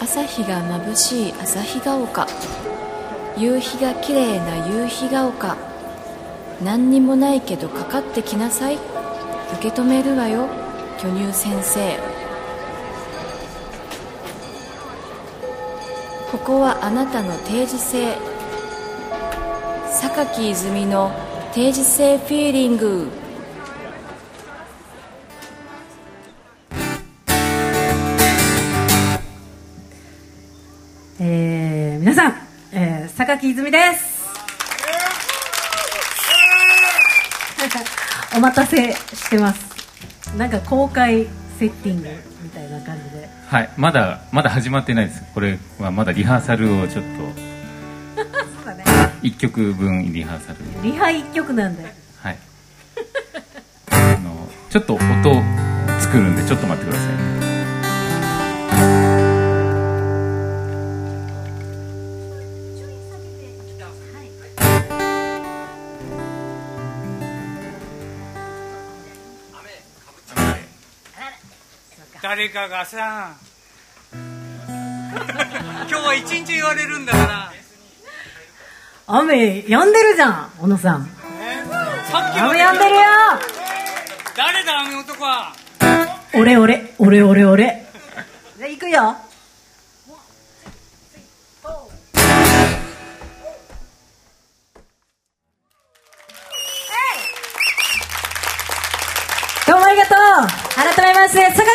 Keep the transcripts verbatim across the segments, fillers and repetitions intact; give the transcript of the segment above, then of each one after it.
朝日が眩しい旭ヶ丘、夕日が綺麗な夕日が丘、何にもないけどかかってきなさい、受け止めるわよ巨乳先生。ここはあなたの定時性、榊泉の定時性フィーリング。 えー、皆さん、えー、榊泉です。お待たせしてます。なんか公開セッティングみたいな感じで、 はい、まだまだ始まってないです。これはまだリハーサルをちょっとそうだね、いっきょくぶんリハーサル、 リハいっきょくなんで、はい、 あのちょっと音作るんでちょっと待ってくださいね。 誰かがさ今日は一日言われるんだから。 雨止んでるじゃん小野さん、 えー、さっき雨止んでるよ。 誰だ雨男は。 俺俺俺俺俺じゃあ行くよ。どうもありがとう。改めまして榊泉です。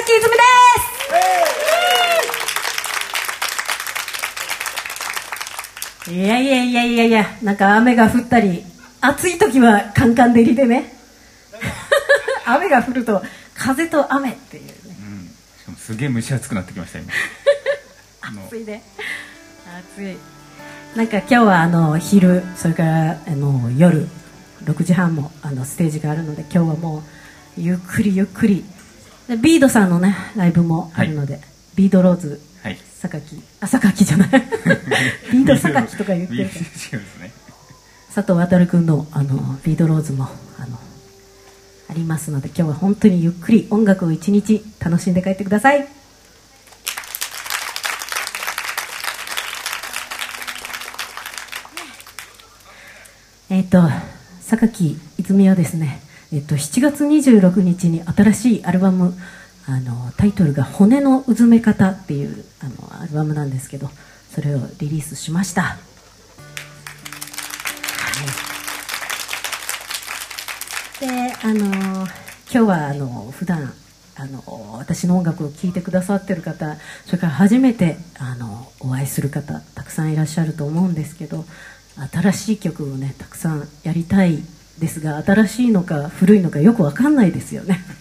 いやいやいやいやいや、なんか雨が降ったり、暑い時はカンカン照りでね雨が降ると風と雨っていうね、うん、 しかもすげえ蒸し暑くなってきました今暑いね、暑い。なんか今日はあの昼、それからあの夜ろくじはんもあのステージがあるので、今日はもうゆっくりゆっくりでビードさんのねライブもあるので、はい、ビードローズ、はい、榊、あ、榊じゃないビード榊とか言ってるからね、佐藤航君のあのビードローズもあのありますので、今日は本当にゆっくり音楽を一日楽しんで帰ってください。えっと榊泉はですね、えっと、しちがつにじゅうろくにちに新しいアルバム、あのタイトルが骨のうずめ方っていうあのアルバムなんですけど、それをリリースしました、はい、であの今日はあの普段あの私の音楽を聴いてくださってる方、それから初めてあのお会いする方たくさんいらっしゃると思うんですけど、新しい曲をねたくさんやりたいですが、新しいのか古いのかよく分かんないですよね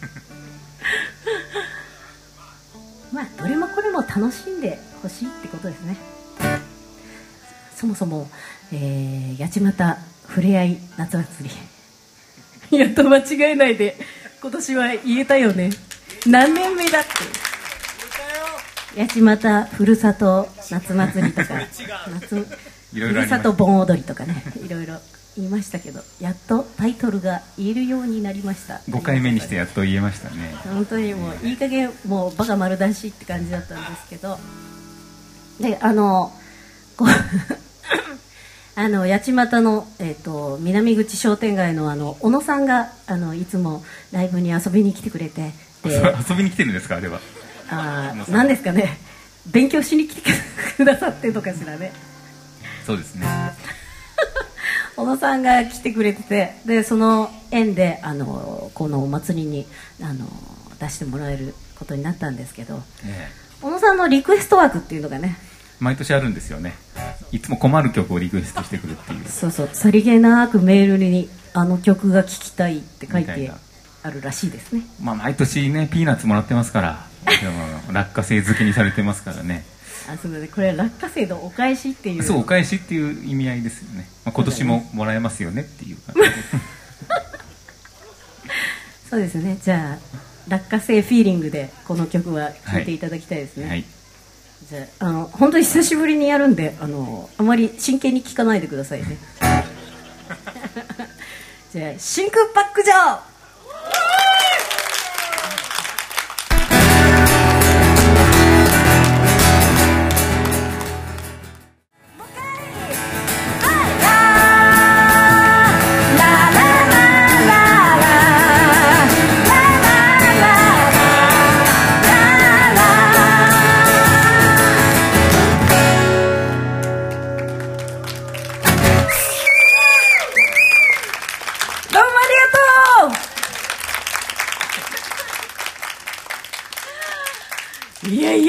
まあどれもこれも楽しんでほしいってことですね。そもそも、えー、八街ふれあい夏祭りやっと間違えないで今年は言えたよね。何年目だって八街ふるさと夏祭りとか夏ふるさと盆踊りとかね、いろいろ言いましたけど、やっとタイトルが言えるようになりました。 ごかいめにしてやっと言えましたね。 本当にもういい加減もうバカ丸出しって感じだったんですけど、であのこうあの八街の、えー、と南口商店街のあの小野さんがあのいつもライブに遊びに来てくれて、 で遊びに来てるんですか、あれは。 あ、なんですかね、勉強しに来てくださってるのかしらね。 そうですね小野さんが来てくれてて、でその縁であのこのお祭りにあの出してもらえることになったんですけど、ね、小野さんのリクエスト枠っていうのがね毎年あるんですよね。いつも困る曲をリクエストしてくるっていう。そうそう、さりげなくメールにあの曲が聴きたいって書いてあるらしいですね。 まあ毎年ねピーナッツもらってますから落花生好きにされてますからね。 あ、そうだね、これは落花生のお返しっていう。 そう、お返しっていう意味合いですよね、まあ、今年ももらえますよねっていう感じでそうですね。じゃあ落花生フィーリングでこの曲は聴いていただきたいですね、はいはい。じゃあ、あの本当に久しぶりにやるんで、あのあまり真剣に聴かないでくださいねじゃあ真空パック場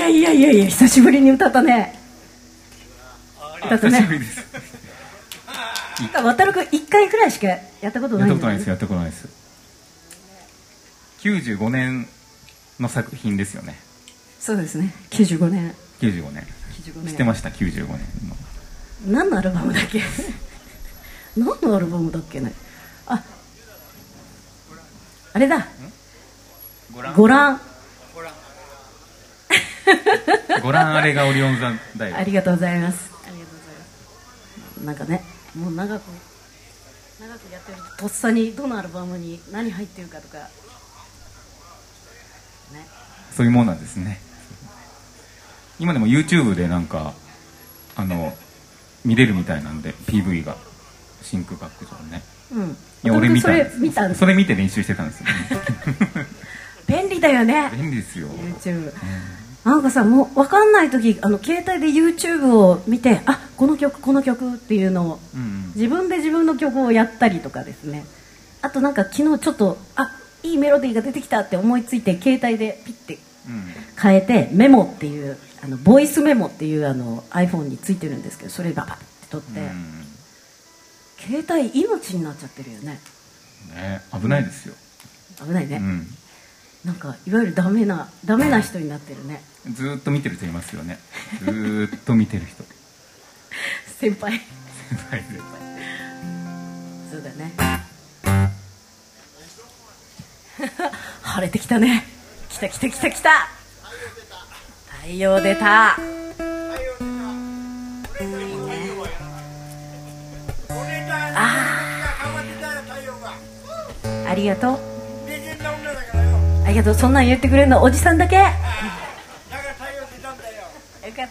いやいやいや、久しぶりに歌ったね。歌ったね。 久しぶりです。 渡るくんいっかいくらいしかやったことないんだよね。 やったことないです。やったことないです。きゅうじゅうごねんの作品ですよね。 そうですね。きゅうじゅうごねん。 きゅうじゅうごねん。知ってました。きゅうじゅうごねんの。 何のアルバムだっけ？何のアルバムだっけね。あ、あれだ。ご覧。 ご覧あれがオリオン座だよ。 ありがとうございます。ありがとうございます。なんかね、もう長く長くやってるととっさにどのアルバムに何入ってるかとかね。 そういうもんなんですね。今でも YouTube でなんかあの見れるみたいなんで ピーブイ が真空パック上ね。 うん。 いや俺見たんです。 それ見たんです。 それ見て練習してたんですよね。 便利だよね。 便利ですよ。 YouTube。うん、なんかさ、もう分かんない時、あの携帯で YouTube を見て、あ、この曲この曲っていうのを、うんうん、自分で自分の曲をやったりとかですね。あとなんか昨日ちょっとあ、いいメロディーが出てきたって思いついて携帯でピッて変えて、うん、メモっていうあのボイスメモっていうあの iPhone についてるんですけど、それババッて取って、うん、携帯命になっちゃってるよね。 ね、危ないですよ。 危ないね。 うん、 なんかいわゆるダメなダメな人になってるね。 ずーっと見てる人いますよね。ずーっと見てる人。 先輩。先輩で。 そうだね。晴れてきたね。来た来た来た来た。太陽出た。ああ。ありがとう。ありがとう。そんなん言ってくれるのおじさんだけ。よかった。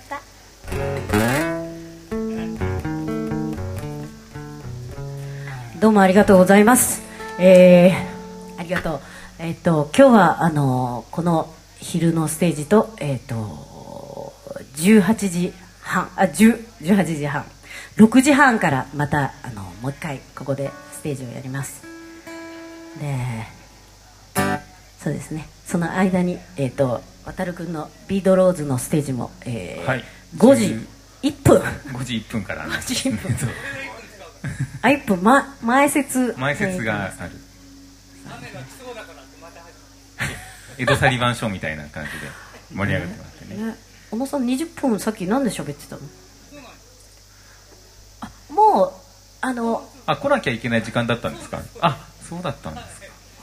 どうもありがとうございます。えー、ありがとう。えっと今日はあのこの昼のステージとえっとじゅうはちじはんあじゅう、じゅうはちじはんろくじはんからまたあのもう一回ここでステージをやります。で、そうですね。その間にえっと渡るくんのビードローズのステージも、えーはい、ごじいっぷんごじいっぷんからごじいっぷんあいっぷん、ま、前説前説がある。江戸サリバンショーみたいな感じで盛り上がってますね。ね、 小野さんにじゅっぷんさっき何で喋ってたの？あ、もうあのあ来なきゃいけない時間だったんですか？あ、そうだったんですか。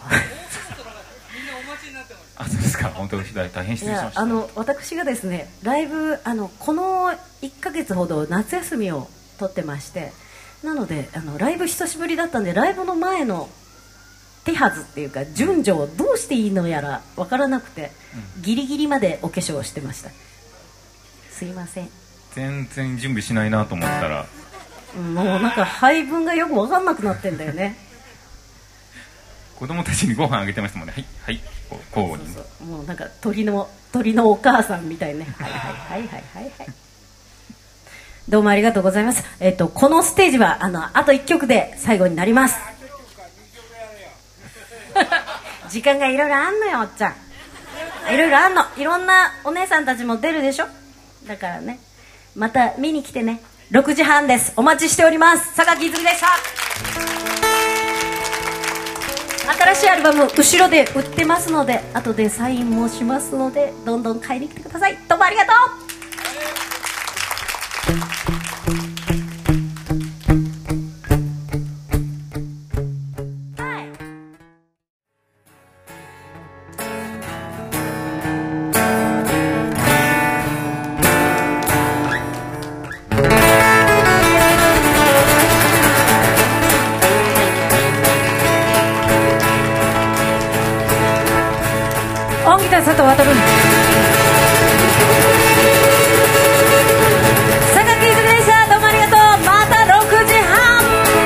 あ、そうですか。本当に大変失礼しました。 あの私がですねライブあのこのいっかげつほど夏休みを取ってまして、なのであのライブ久しぶりだったんでライブの前の手はずっていうか順序をどうしていいのやら分からなくて、うん、ギリギリまでお化粧をしてました。すいません。 全然準備しないなと思ったら、 うん、もうなんか配分がよく分かんなくなってんだよね。 子供たちにご飯あげてましたもんね。はいはい交互に。 そうそう、もうなんか鳥の鳥のお母さんみたいね。はいはいはいはいはいはい。どうもありがとうございます。えっとこのステージはあのあといっきょくで最後になります。時間がいろいろあんのよおっちゃん。いろいろあんの。いろんなお姉さんたちも出るでしょ。だからね、また見に来てね。ろくじはんです。お待ちしております。榊泉でした。新しいアルバム後ろで売ってますので、後でサインもしますので、どんどん買いに来てください。どうもありがとう。佐藤航、榊泉でした。どうもありがとう。またろくじはん。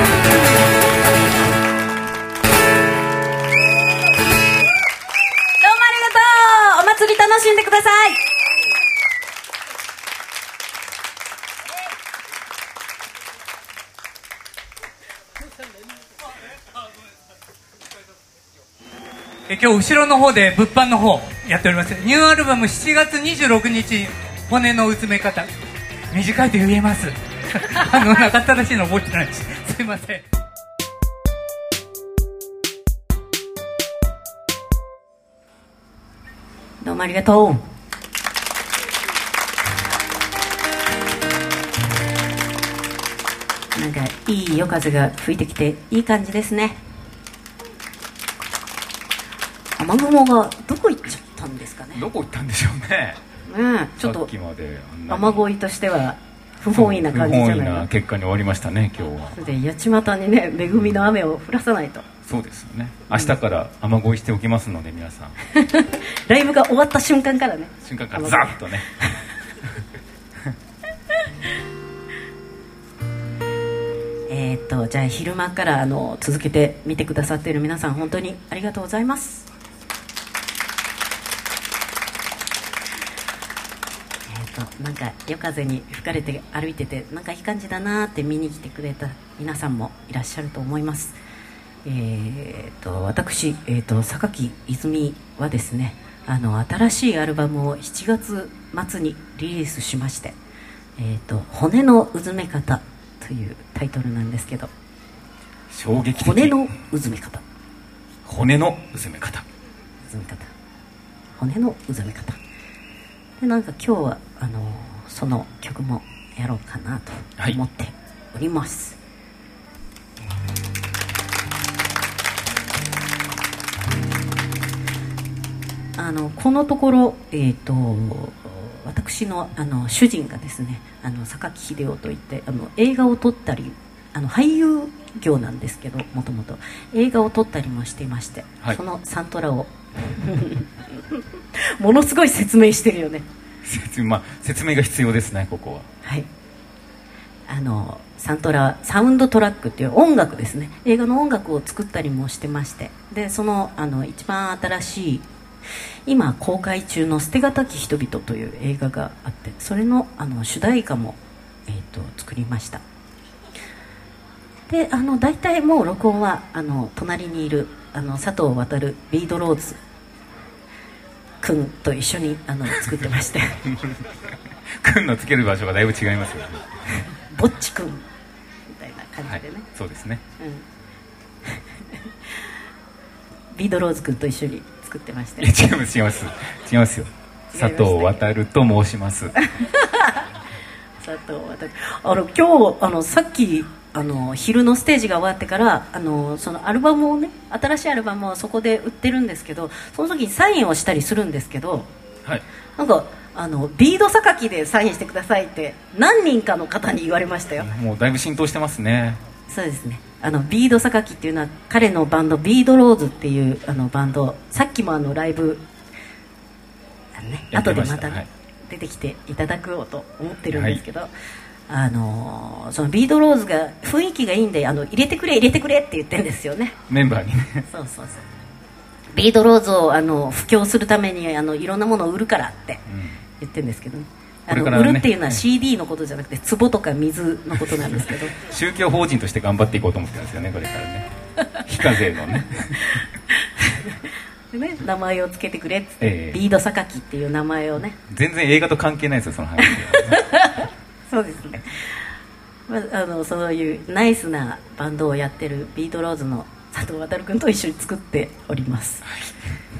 どうもありがとう。お祭り楽しんでください。 え今日後ろの方で物販の方やっております。ニューアルバムしちがつにじゅうろくにち、骨のうずめ方、短いと言えますあの長ったらしいの覚えてないしすいません。 どうもありがとう。なんかいい夜風が吹いてきていい感じですね。雨雲がどこ行っちゃったんですかね。 どこ行ったんでしょうね。 うん、ちょっとさっきまであんなに雨乞いとしては不本意な感じじゃない不本意か。 な結果に終わりましたね今日は。 それで八街にね、恵みの雨を降らさないと。 そうですよね。明日から雨乞いしておきますので皆さんライブが終わった瞬間からね。 瞬間からザッとねえーっとじゃあ昼間からあの続けて見てくださっている皆さん、本当にありがとうございます。えーっとなんか夜風に吹かれて歩いてて、なんかいい感じだなって見に来てくれた皆さんもいらっしゃると思います。えーっと私、えーっと榊泉はですね、あの新しいアルバムをしちがつ末にリリースしまして、えーっと骨のうずめ方というタイトルなんですけど、 衝撃的。 骨のうずめ方、 骨のうずめ方、 うずめ方、骨のうずめ方で、なんか今日はあのその曲もやろうかなと思っております、はい。あのこのところ、えーと私 の, あの主人がですね、あの榊秀夫といって、あの映画を撮ったり、あの俳優業なんですけど、もともと映画を撮ったりもしていまして、はい、そのサントラをものすごい説明してるよね。 説, まあ、説明が必要ですね、ここは。 はい、あのサントラサウンドトラックっていう音楽ですね、映画の音楽を作ったりもしてまして、でそ の, あの一番新しい今公開中の捨てがたき人々という映画があって、それ の, あの主題歌も、えー、と作りました。であの大体もう録音はあの隣にいるあの佐藤航ビードローズくんと一緒にあの作ってましてくんのつける場所がだいぶ違いますよねぼっちくんみたいな感じでね、 はい、そうですね、 うん、ビードローズくんと一緒に作ってまして、 違います違います違いますよ、佐藤航と申します佐藤航、あの今日あのさっきあの昼のステージが終わってから、あのそのアルバムをね、新しいアルバムをそこで売ってるんですけど、その時にサインをしたりするんですけど、 はい、 なんかあのビード榊でサインしてくださいって何人かの方に言われましたよ。 もうだいぶ浸透してますね。 そうですね、あのビード榊っていうのは彼のバンドビードローズっていうあのバンド、さっきもあのライブあの、ね、後でまた、ね、はい、出てきていただこうと思ってるんですけど、はい、あのそのビードローズが雰囲気がいいんで、あの入れてくれ入れてくれって言ってるんですよね、 メンバーにね。 そうそうそう、ビードローズをあの布教するためにあのいろんなものを売るからって言ってるんですけど、ね、あの、ね、売るっていうのは シーディー のことじゃなくて壺とか水のことなんですけど宗教法人として頑張っていこうと思ってるんですよね、これからね非課税のねでね、名前をつけてくれっつって、えー、ビード榊っていう名前をね、 全然映画と関係ないですよ、その話そうですね、まあ、あのそういうナイスなバンドをやってるビードローズの佐藤航君と一緒に作っております、はい、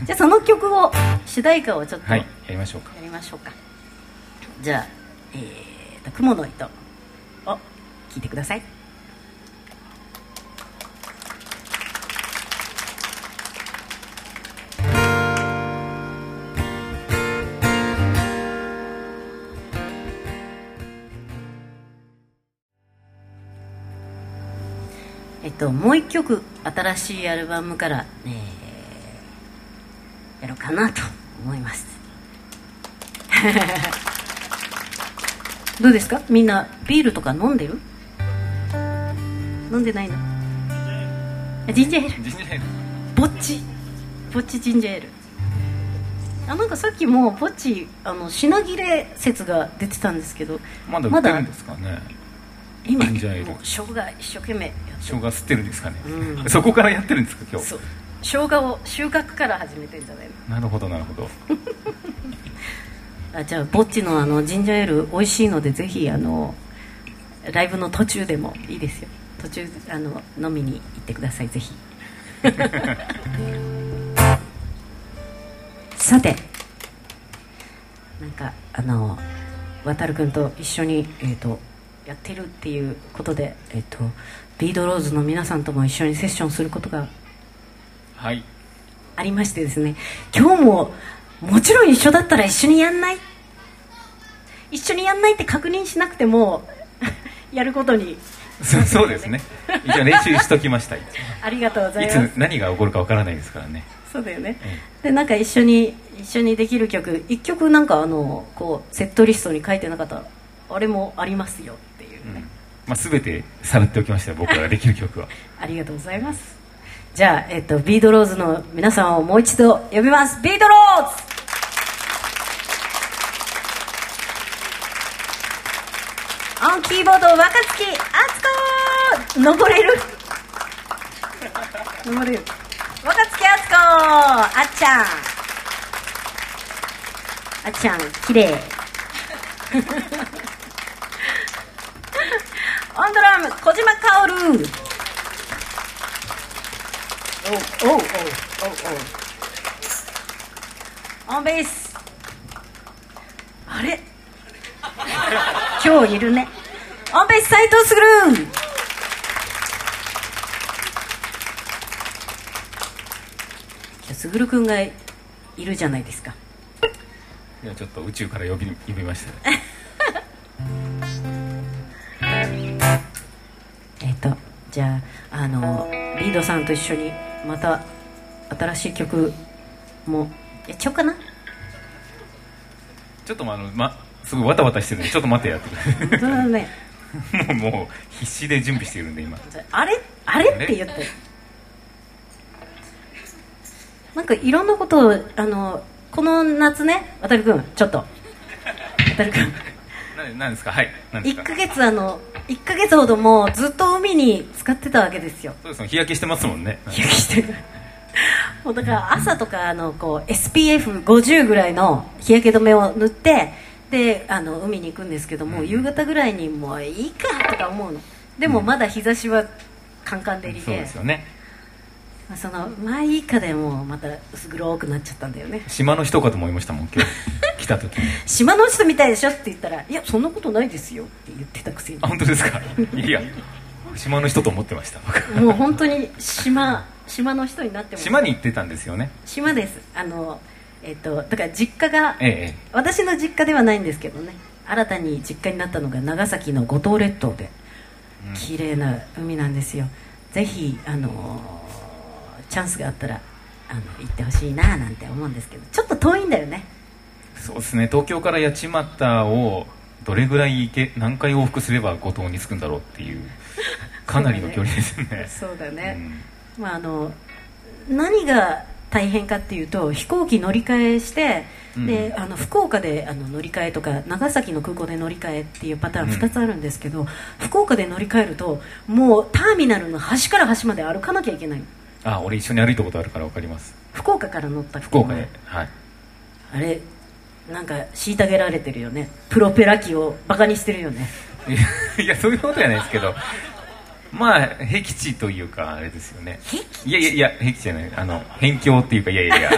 じゃあその曲を主題歌をちょっと、 はい、やりましょうかやりましょうか。じゃあ、えーと、雲の糸を聴いてください。えっと、もう一曲新しいアルバムから、えー、やろうかなと思いますどうですか、みんなビールとか飲んでる？飲んでないの？ジンジャーエール、 ジンジャーエール、 ぼっちぼっちジンジャーエール、あ、なんかさっきもぼっちあの品切れ説が出てたんですけど、 まだ売ってるんですかね。 今もうジンジャーエール、 生姜一生懸命やって生姜吸ってるんですかね、 うん、 そこからやってるんですか今日。 そう生姜を収穫から始めてんじゃないの。 なるほどなるほどあ、じゃあぼっちのあのジンジャーエール美味しいので、ぜひあのライブの途中でもいいですよ。途中あの飲みに行ってください、ぜひさて、なんかあの渡るくんと一緒に、えー、とやってるっていうことで、えー、とビードローズの皆さんとも一緒にセッションすることがはいありましてですね、今日ももちろん一緒だったら一緒にやんない一緒にやんないって確認しなくてもやることにそ, そうですね。一応練習しときました。 ありがとうございます。 いつ何が起こるかわからないですからね。 そうだよね、うん、でなんか一緒に一緒にできる曲いっきょくなんかあのこうセットリストに書いてなかったあれもありますよっていうね、うん、 まあ、全てさらっておきましたよ、僕らができる曲はありがとうございます。じゃあ、えっと、ビードローズの皆さんをもう一度呼びます。ビードローズオンキーボード若月敦子登れる登れる若月敦子あっちゃんあっちゃんきれいオンドラム小島薫おおおおおおオンベースあれ今日いるね。オンベース斉藤すぐるすぐるくんがいるじゃないですか。 いやちょっと宇宙から呼び呼びましたねえっとじゃああのリードさんと一緒にまた新しい曲もやっちゃおうかな。 ちょっとあの、ますごいわたわたしてるんでちょっと待ってやってくれ本当だねもうもう必死で準備しているんで今あれあれって言ってなんかいろんなことをあのこの夏ね、渡るくんちょっと渡るくん何ですか。はい何ですか。 いっかげつあのいっかげつほどもうずっと海に使ってたわけですよ。 そうですね、日焼けしてますもんね。 日焼けしてるもうだから朝とかあのこう エスピーエフごじゅう ぐらいの日焼け止めを塗ってであの海に行くんですけども、うん、夕方ぐらいにもういいかとか思うの。でもまだ日差しはカンカン照りで、 そうですよね。 そのまあいいかでもまた薄黒くなっちゃったんだよね。 島の人かと思いましたもん今日来た時に島の人みたいでしょって言ったらいやそんなことないですよって言ってたくせに。 あ本当ですかいや島の人と思ってましたもう本当に島島の人になっても島に行ってたんですよね。 島ですあの、えっと、だから実家が、 ええ、 私の実家ではないんですけどね、新たに実家になったのが長崎の五島列島で、うん、綺麗な海なんですよ。ぜひあのチャンスがあったらあの行ってほしいななんて思うんですけど、ちょっと遠いんだよね。 そうですね、東京から八街をどれぐらい行け何回往復すれば五島に着くんだろうっていうかなりの距離ですねそうだね、うん、まああの何が大変かっていうと飛行機乗り換えして、うん、であの福岡であの乗り換えとか長崎の空港で乗り換えっていうパターンふたつあるんですけど、うん、福岡で乗り換えるともうターミナルの端から端まで歩かなきゃいけない。 あ、俺一緒に歩いたことあるから分かります。福岡から乗ったっけ。 福岡で、はい、 あれなんか虐げられてるよね。プロペラ機をバカにしてるよねいやそういうことじゃないですけどまあ僻地というかあれですよね。いやいやいや僻地じゃない、あの辺境っていうかいやいやいや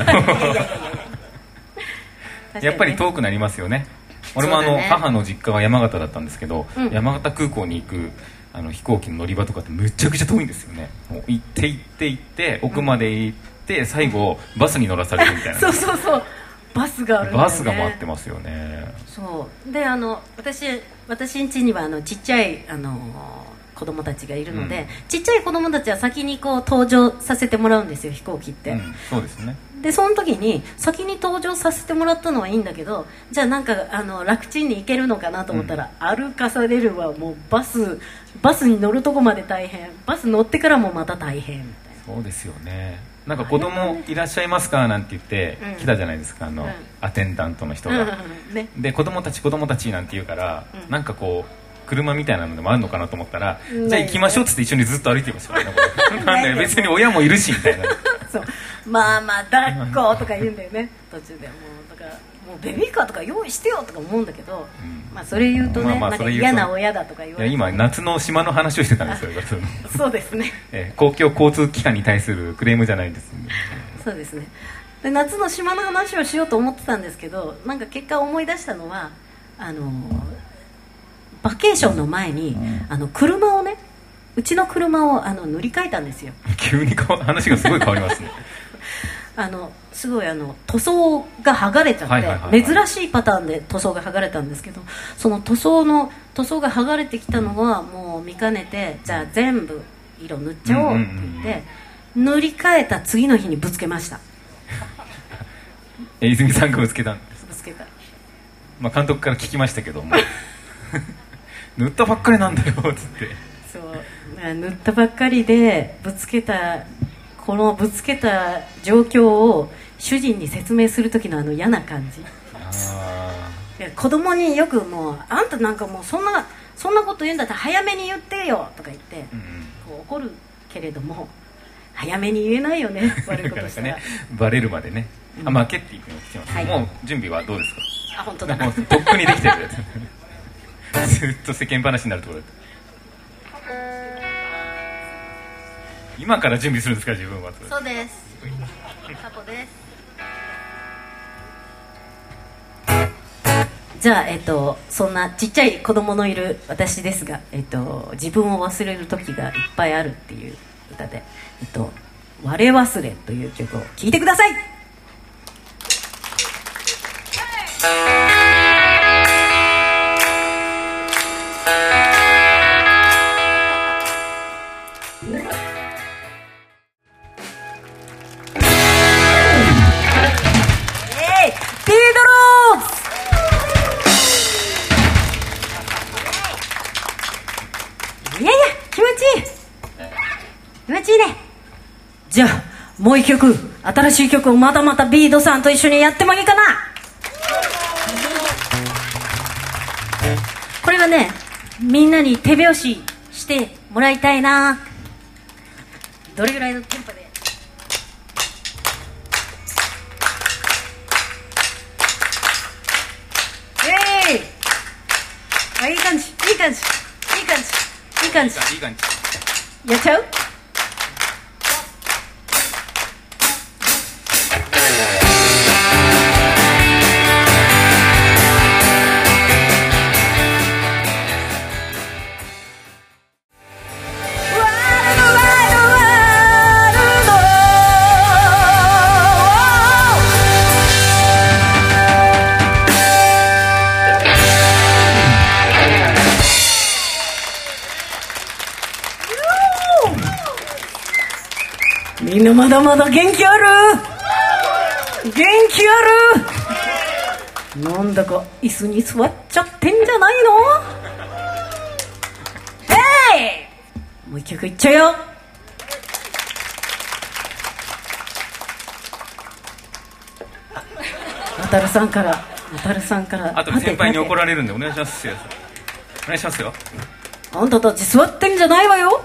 やっぱり遠くなりますよね。俺もあの、ね、母の実家が山形だったんですけど、うん、山形空港に行くあの飛行機の乗り場とかってむちゃくちゃ遠いんですよね。もう行って行って行って奥まで行って、うん、最後バスに乗らされるみたいなそうそうそうバスがあるんだよね。 バスが待ってますよね。 そうであの私私ん家にはあのちっちゃいあの子供たちがいるので、うん、ちっちゃい子供たちは先にこう登場させてもらうんですよ飛行機って、 うん、そうですね。 でその時に先に登場させてもらったのはいいんだけど、じゃあなんかあの楽ちんに行けるのかなと思ったら、うん、歩かされるわ。もうバスバスに乗るとこまで大変、バス乗ってからもまた大変みたいな。 そうですよね。なんか子供いらっしゃいますかなんて言って来たじゃないですか、あの、うん、アテンダントの人が、うんね、で子供たち子供たちなんて言うから、うん、なんかこう車みたいなのでもあるのかなと思ったら、じゃあ行きましょうっつって一緒にずっと歩いてましたからねなんで別に親もいるしみたいなそうまあまあ抱っことか言うんだよね途中で。もうだからもうベビーカーとか用意してよとか思うんだけど、うん、まあそれ言うとね、まあまあなんか嫌な親だとか言われて。 いや今夏の島の話をしてたんですよそうですね、 えー、公共交通機関に対するクレームじゃないです、ね、 そうですね。で夏の島の話をしようと思ってたんですけど、なんか結果思い出したのはあのバケーションの前に、うん、あの車をね、うちの車をあの塗り替えたんですよ。 急に話がすごい変わりますねあのすごいあの塗装が剥がれちゃって、はいはいはいはい、珍しいパターンで塗装が剥がれたんですけど、その塗装の塗装が剥がれてきたのはもう見かねて、じゃあ全部色塗っちゃおうって言って、うんうんうん、塗り替えた次の日にぶつけました。 え泉さんがぶつけたんです。 ぶつけた、 まあ、監督から聞きましたけども塗ったばっかりなんだよっつって。 そう塗ったばっかりでぶつけた、このぶつけた状況を主人に説明する時のあの嫌な感じ。あ、いや子供によくもうあんたなんかもうそんなそんなこと言うんだったら早めに言ってよとか言って、うんうん、こう怒るけれども早めに言えないよね悪いことしたらね、 バレるまでね、うん、あ、負けっていくの聞きます、はい、もう準備はどうですか。 あ、本当だ、 もうとっくにできてるやつずっと世間話になるところだった。今から準備するんですか自分は。 そうです、サポです。じゃあ、えっと、そんなちっちゃい子供のいる私ですが、えっと、自分を忘れる時がいっぱいあるっていう歌で、えっと、我忘れという曲を聴いてください。じゃあもう一曲、新しい曲をまたまたビードさんと一緒にやってもいいかな。これはね、みんなに手拍子してもらいたいな。どれぐらいのテンポで。えい、あ、いい感じ、いい感じ、いい感じ、いい感じ、いい感じ。やっちゃう。みんなまだまだ元気ある、元気ある。なんだか椅子に座っちゃってんじゃないの。ヘイ、もう一曲いっちゃうよ。渡るさんから渡るさんからあと先輩に怒られるんでお願いしますよ。お願いしますよ。 あんたたち座ってんじゃないわよ。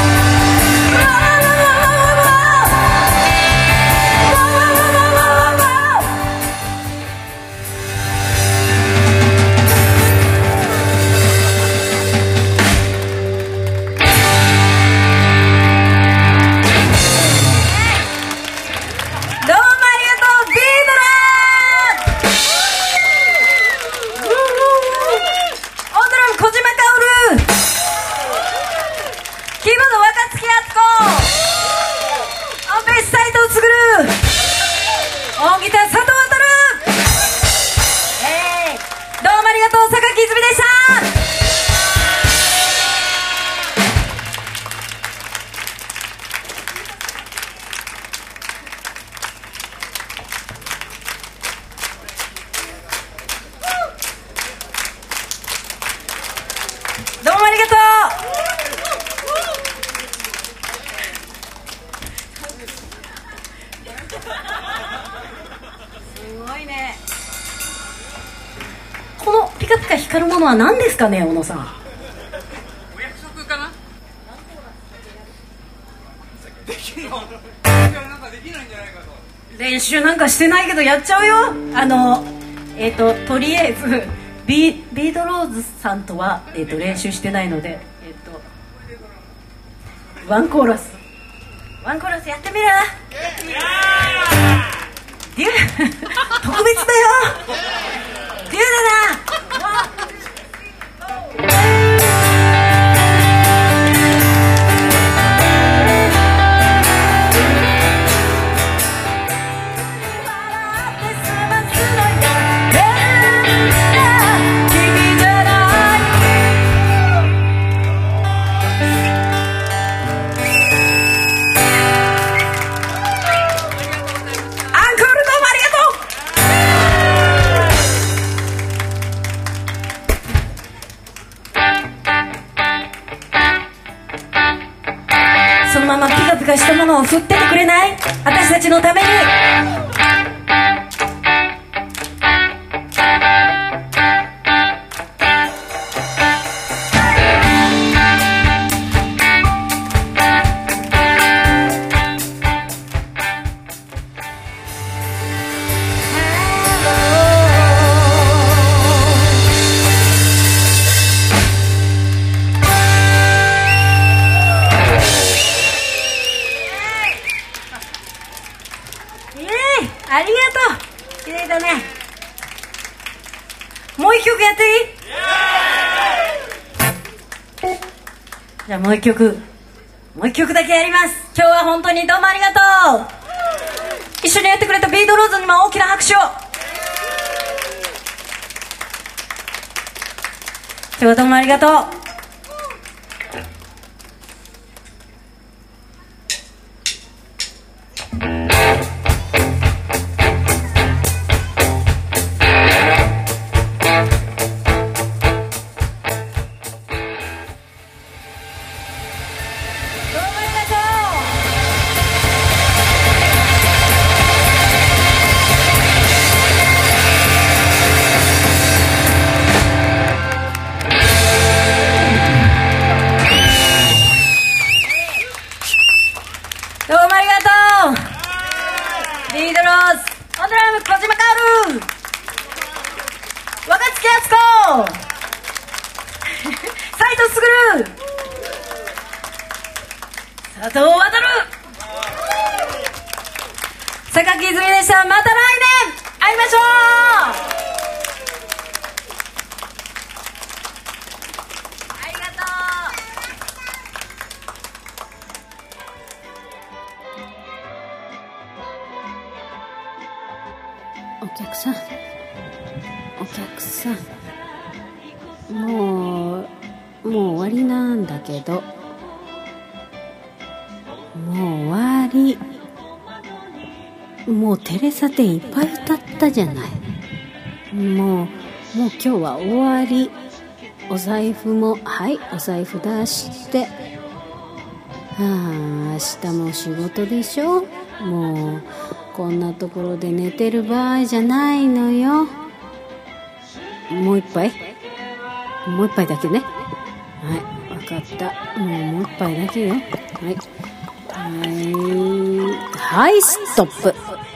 わカピカ光るものは何ですかね、小野さん。 お約束かな。できんの？なんかできないんじゃないかと。 練習なんかしてないけどやっちゃうよ。あのえっ、ー、ととりあえずビ, ビートローズさんとは、えー、と練習してないので、えっ、ー、とワンコーラスワンコーラスやってみる。デュー特別だよ。デューだな。そのままピカピカしたものを振っててくれない？私たちのために。ありがとう。綺麗だね。もう一曲やっていい？じゃあもう一曲もう一曲だけやります。今日は本当にどうもありがとう。一緒にやってくれたビートローズにも大きな拍手を。今日はどうもありがとう。どうもありがとう。ビートローズ、オンドラム小島かおる、若槻敦子、斉藤卓、佐藤航、榊泉でした。また来年会いましょう。 お客さんお客さんもうもう終わりなんだけど、もう終わり。もうテレサ展いっぱい歌ったじゃない。もうもう今日は終わり。お財布もはいお財布出して、はあ明日も仕事でしょ。もうこんなところで寝てる場合じゃないのよ。もう一杯もう一杯だけね。はい分かった。もうもう一杯だけよ。はいはいはいストップ。